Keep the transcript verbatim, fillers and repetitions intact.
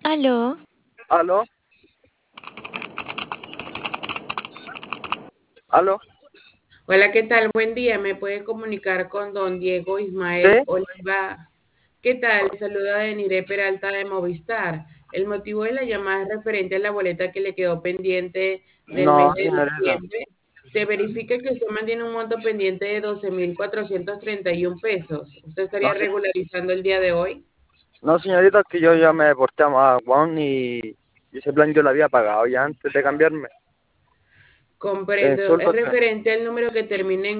Aló, ¿Aló? ¿Aló? Hola, ¿qué tal? Buen día. ¿Me puede comunicar con don Diego ¿Sí? Ismael Oliva? ¿Qué tal? Le saluda Deniré Peralta de Movistar. El motivo de la llamada es referente a la boleta que le quedó pendiente del No, mes de señorita. diciembre. Se verifica que usted mantiene un monto pendiente de doce mil cuatrocientos treinta y uno pesos. ¿Usted No, estaría se- regularizando el día de hoy? no, señorita, que yo ya me deporté a Guam y, y ese plan yo lo había pagado ya antes de cambiarme. Eh, Comprendo. Es solo que referente al número que termina en